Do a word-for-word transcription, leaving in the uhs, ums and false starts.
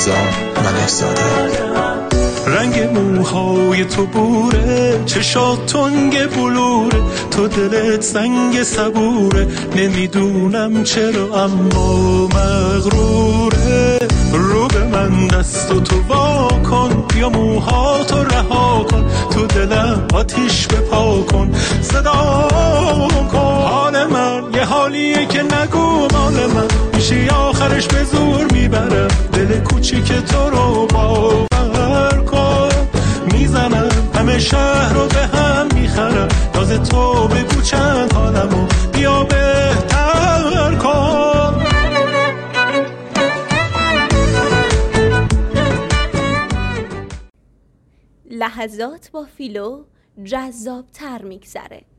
رضا ملک‌زاده. رنگ موهای تو بوره، چشات تنگ بلوره، تو دلت سنگ صبوره، نمیدونم چرا اما مغروره. رو به من دست و تو وا کن، بیا موهاتو رها کن، تو دلم آتیش بپا کن، صدا کن. حال من یه حالیه که نگو مال من، میشه آخرش به زور میبرم دل کوچیک تو رو باور کن. میزنم همه شهر رو به هم میخرم، راز تو بگو چند حالمو بیا بهتر کن. لحظات با فیلو جذاب تر میگذره.